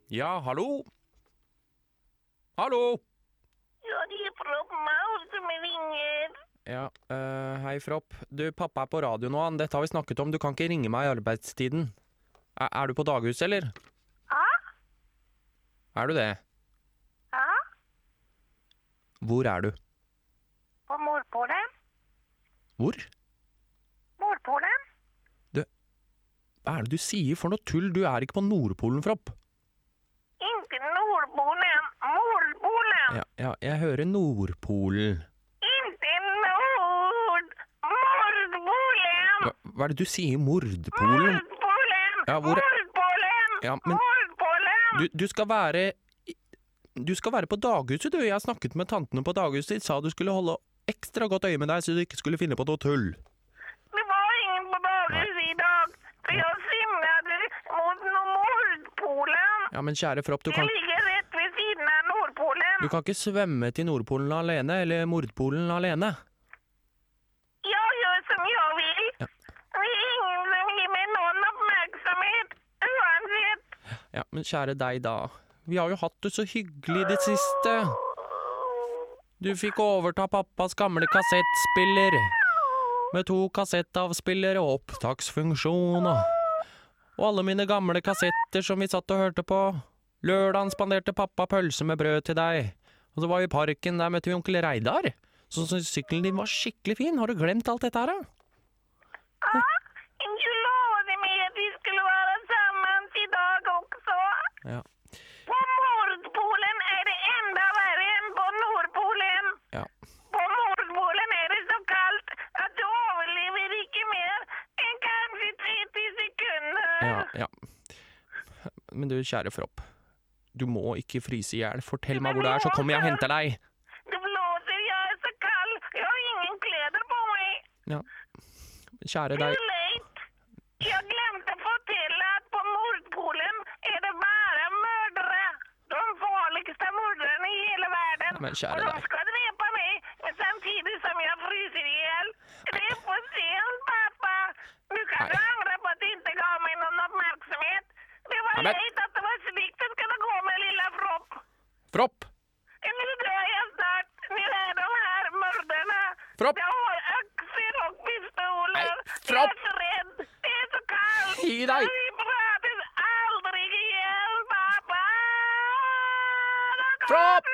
Ja, hallo? Hallo? Ja, det er Propp Maur som ringer. Ja, hei Fropp. Du, pappa er på radio nå, dette har vi snakket om. Du kan ikke ringe meg i arbeidstiden. Er du på daghuset, eller? Ja, Er du det? ja, Hvor er du? på Nordpolen. Hvor? Nordpolen? Hva er det du sier for noe tull? Du er ikke på Nordpolen, Fropp. Ikke Nordpolen, Nordpolen. Ja, jeg hører Nordpolen. Ikke Nordpolen. Hva er det du sier? Mordpolen? Nordpolen, Ja, hvor- Nordpolen, Ja, men- Nordpolen. Du skal være på daghuset, du. Jeg har snakket med tantene på daghuset. De sa du skulle holde ekstra godt øye med deg, så du ikke skulle finne på noe tull. Det var ingen på dagen i dag, så jeg simlade mot Nordpolen. Ja, men kjære Fropp, Det ligger rett ved siden av Nordpolen. du kan ikke svømme til Nordpolen alene, eller Mordpolen alene. Jeg gjør som jeg vil. Ja. Det er ingen som gir meg noen oppmerksomhet, uansett. Ja, men kjære deg da. Vi har jo hatt det så hyggelig i det siste. Du fikk overta pappas gamle kassettspiller. Med 2 kassettavspillere og opptaksfunksjon. Og alle mine gamle kassetter som vi satt og hørte på. Lørdagen spanderte pappa pølse med brød til deg. Og så var vi i parken, der møtte vi onkel Reidar. Så sykkelen din var skikkelig fin. Har du glemt alt dette her, da? Du lovade meg at vi skulle være sammen i dag også. Ja. På Nordpolen er det enda verre enn på Nordpolen. Ja. På Nordpolen er det så kaldt at du overlever ikke mer enn kanskje 30 sekunder. Ja. Men du, kjære Fropp. Du må ikke fryse i hjel. Fortell meg hvor du er, så kommer jeg og henter deg. Det blåser, jeg er så kald. Jeg har ingen kleder på meg. Ja. Kjære Too deg. late. Jeg glemte å fortelle at på Nordpolen er det bare mordere. De farligste morderne i hele verden. Men kjære og de deg. skal drepe meg, men samtidig som jeg fryser i hjel. Det er for sent, pappa. Du kan Nei. angre på at du ikke ga meg noen oppmerksomhet. Det var Nei, men- leit at det var slik det skulle gå med lilla Fropp. Fropp! Nu drar jag snart. Nu är de här mördarna. Fropp! Jag har öxor och pistoler. Nej, Fropp! Jag är så rädd. Det är så kallt. Gi deg! Vi prates aldrig igen, pappa. Fropp!